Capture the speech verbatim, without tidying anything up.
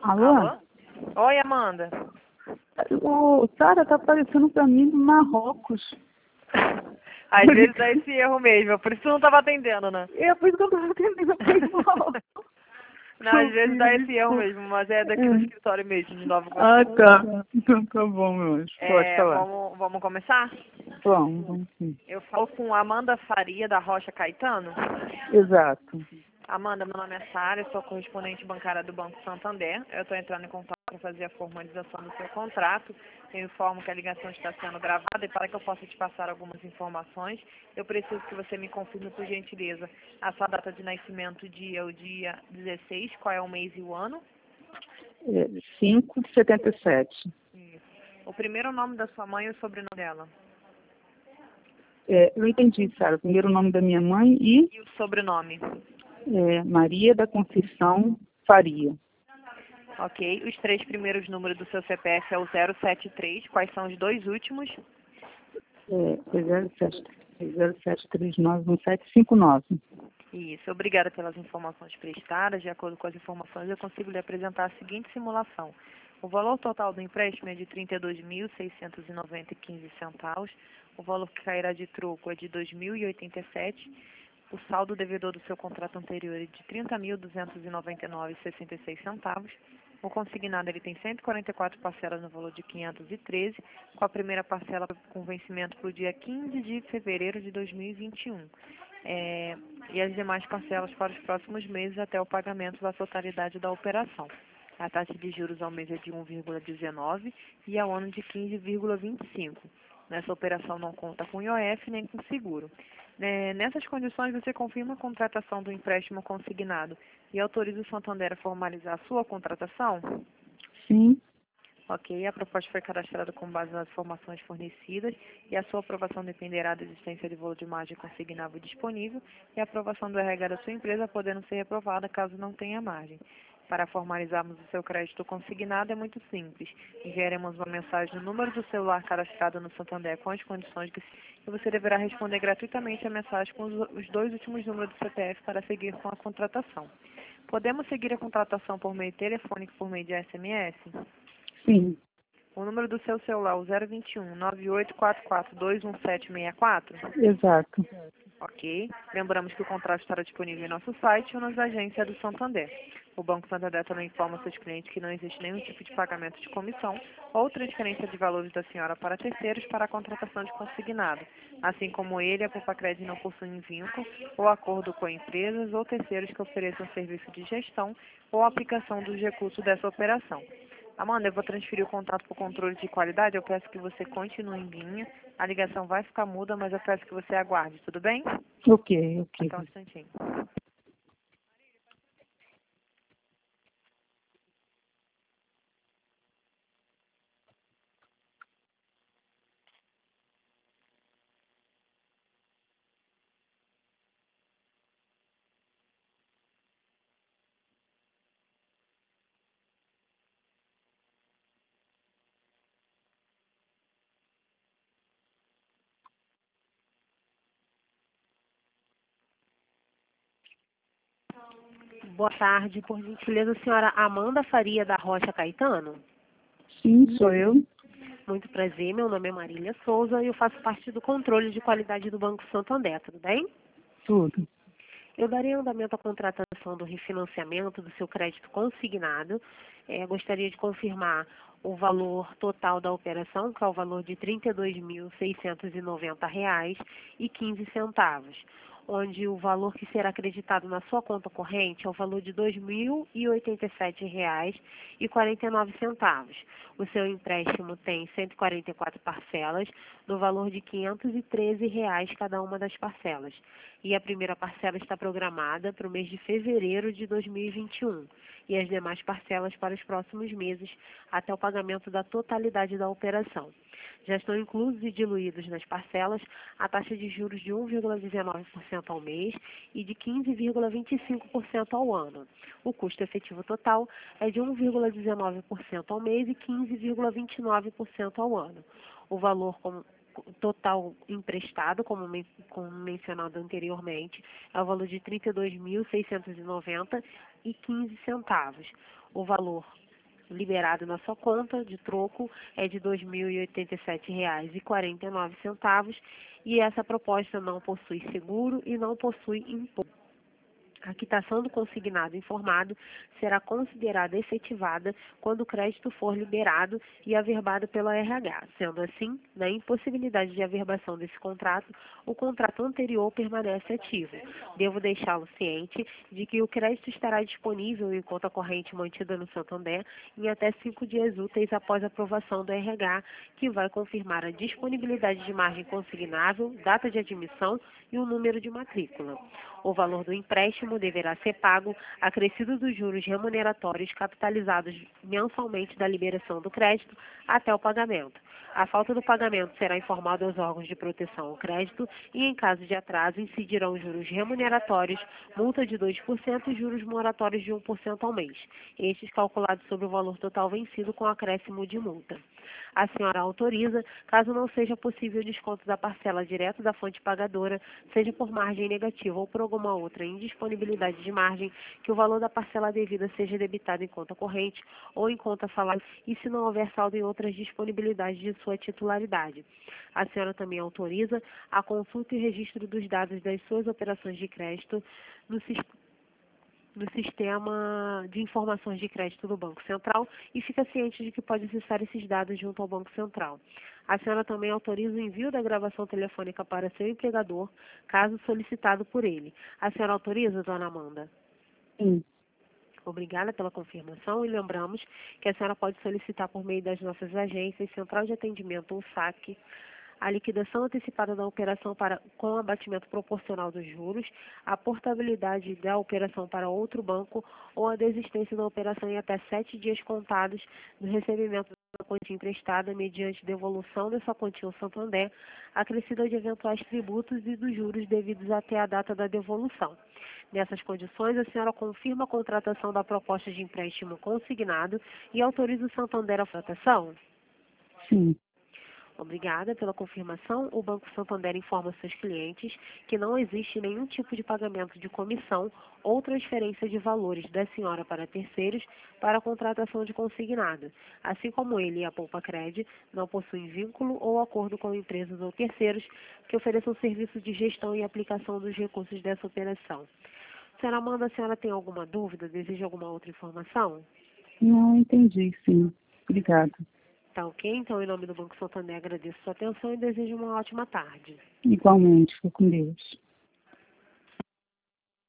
Alô? Alô? Oi, Amanda. O Sara, tá aparecendo pra mim do Marrocos. Às vezes dá esse erro mesmo, por isso que eu não estava atendendo, né? É por isso que eu tava atendendo mal. Não, às vezes dá esse erro mesmo, mas é daqui do escritório mesmo, de Nova Ah, Iguaçu. tá. Então tá bom, meu anjo. Pode É, falar. vamos, vamos começar? Vamos, vamos sim. Eu falo com Amanda Faria, da Rocha Caetano. Exato. Amanda, meu nome é Sara, sou correspondente bancária do Banco Santander. Eu estou entrando em contato para fazer a formalização do seu contrato. Eu informo que a ligação está sendo gravada e para que eu possa te passar algumas informações, eu preciso que você me confirme, por gentileza, a sua data de nascimento, dia, o dia dezesseis, qual é o mês e o ano. É, cinco de setenta e sete. Isso. O primeiro nome da sua mãe e o sobrenome dela. É, eu entendi, Sara. Primeiro o nome da minha mãe e E o sobrenome. é, Maria da Conceição Faria. Ok. Os três primeiros números do seu C P F é o zero sete três. Quais são os dois últimos? É, zero sete três nove um sete cinco nove. Isso. Obrigada pelas informações prestadas. De acordo com as informações, eu consigo lhe apresentar a seguinte simulação. O valor total do empréstimo é de trinta e dois mil, seiscentos e noventa e quinze centavos. O valor que cairá de troco é de dois mil e oitenta e sete. O saldo devedor do seu contrato anterior é de trinta mil, duzentos e noventa e nove e sessenta e seis centavos. O consignado ele tem cento e quarenta e quatro parcelas no valor de quinhentos e treze, com a primeira parcela com vencimento para o dia quinze de fevereiro de dois mil e vinte e um. É, e as demais parcelas para os próximos meses até o pagamento da totalidade da operação. A taxa de juros ao mês é de um vírgula dezenove e ao ano de quinze vírgula vinte e cinco. Nessa operação não conta com I O F nem com seguro. É, nessas condições, você confirma a contratação do empréstimo consignado e autoriza o Santander a formalizar a sua contratação? Sim. Ok, a proposta foi cadastrada com base nas informações fornecidas e a sua aprovação dependerá da existência de valor de margem consignável disponível e a aprovação do R H da sua empresa podendo ser reprovada caso não tenha margem. Para formalizarmos o seu crédito consignado é muito simples. Enviaremos uma mensagem no número do celular cadastrado no Santander com as condições que e você deverá responder gratuitamente a mensagem com os os dois últimos números do C P F para seguir com a contratação. Podemos seguir a contratação por meio telefônico por meio de S M S? Sim. O número do seu celular, o zero vinte e um, nove oito quatro quatro, dois um sete seis quatro? Exato. Ok. Lembramos que o contrato estará disponível em nosso site ou nas agências do Santander. O Banco Santander também informa seus clientes que não existe nenhum tipo de pagamento de comissão ou transferência de valores da senhora para terceiros para a contratação de consignado. Assim como ele, a Popacred não possui vínculo ou acordo com empresas ou terceiros que ofereçam serviço de gestão ou aplicação dos recursos dessa operação. Amanda, eu vou transferir o contato para o controle de qualidade. Eu peço que você continue em linha. A ligação vai ficar muda, mas eu peço que você aguarde, tudo bem? Ok, ok. Até um instantinho. Boa tarde, por gentileza, a senhora Amanda Faria da Rocha Caetano. Sim, sou eu. Muito prazer, meu nome é Marília Souza e eu faço parte do controle de qualidade do Banco Santander, tudo bem? Tudo. Eu darei andamento à contratação do refinanciamento do seu crédito consignado. É, gostaria de confirmar o valor total da operação, que é o valor de trinta e dois mil, seiscentos e noventa reais e quinze centavos, onde o valor que será acreditado na sua conta corrente é o valor de dois mil e oitenta e sete reais e quarenta e nove centavos. O seu empréstimo tem cento e quarenta e quatro parcelas, no valor de quinhentos e treze reais cada uma das parcelas. E a primeira parcela está programada para o mês de fevereiro de dois mil e vinte e um, e as demais parcelas para os próximos meses, até o pagamento da totalidade da operação. Já estão inclusos e diluídos nas parcelas a taxa de juros de um vírgula dezenove por cento ao mês e de quinze vírgula vinte e cinco por cento ao ano. O custo efetivo total é de um vírgula dezenove por cento ao mês e quinze vírgula vinte e nove por cento ao ano. O valor como total emprestado, como, men como mencionado anteriormente, é o valor de trinta e dois mil, seiscentos e noventa e quinze centavos. O valor liberado na sua conta de troco é de dois mil e oitenta e sete reais e quarenta e nove centavos e essa proposta não possui seguro e não possui imposto. A quitação do consignado informado será considerada efetivada quando o crédito for liberado e averbado pela R H. Sendo assim, na impossibilidade de averbação desse contrato, o contrato anterior permanece ativo. Devo deixá-lo ciente de que o crédito estará disponível em conta corrente mantida no Santander em até cinco dias úteis após a aprovação do R H, que vai confirmar a disponibilidade de margem consignável, data de admissão e o número de matrícula. O valor do empréstimo deverá ser pago acrescido dos juros remuneratórios capitalizados mensalmente da liberação do crédito até o pagamento. A falta do pagamento será informada aos órgãos de proteção ao crédito e, em caso de atraso, incidirão juros remuneratórios, multa de dois por cento e juros moratórios de um por cento ao mês, estes calculados sobre o valor total vencido com acréscimo de multa. A senhora autoriza, caso não seja possível o desconto da parcela direto da fonte pagadora, seja por margem negativa ou por alguma outra indisponibilidade de margem, que o valor da parcela devida seja debitado em conta corrente ou em conta salário e se não houver saldo em outras disponibilidades de sua titularidade. A senhora também autoriza a consulta e registro dos dados das suas operações de crédito no sistema no sistema de informações de crédito do Banco Central e fica ciente de que pode acessar esses dados junto ao Banco Central. A senhora também autoriza o envio da gravação telefônica para seu empregador, caso solicitado por ele. A senhora autoriza, dona Amanda? Sim. Obrigada pela confirmação e lembramos que a senhora pode solicitar por meio das nossas agências, Central de Atendimento ou S A C, a liquidação antecipada da operação para, com abatimento proporcional dos juros, a portabilidade da operação para outro banco ou a desistência da operação em até sete dias contados do recebimento da quantia emprestada mediante devolução dessa quantia ao Santander, acrescida de eventuais tributos e dos juros devidos até a data da devolução. Nessas condições, a senhora confirma a contratação da proposta de empréstimo consignado e autoriza o Santander a contratação? Sim. Obrigada pela confirmação. O Banco Santander informa seus clientes que não existe nenhum tipo de pagamento de comissão ou transferência de valores da senhora para terceiros para a contratação de consignado. Assim como ele e a Poupa Cred não possuem vínculo ou acordo com empresas ou terceiros que ofereçam serviço de gestão e aplicação dos recursos dessa operação. Senhora Amanda, a senhora tem alguma dúvida? Deseja alguma outra informação? Não entendi, sim. Obrigada. Tá ok? Então, em nome do Banco Santander, agradeço sua atenção e desejo uma ótima tarde. Igualmente, fico com Deus.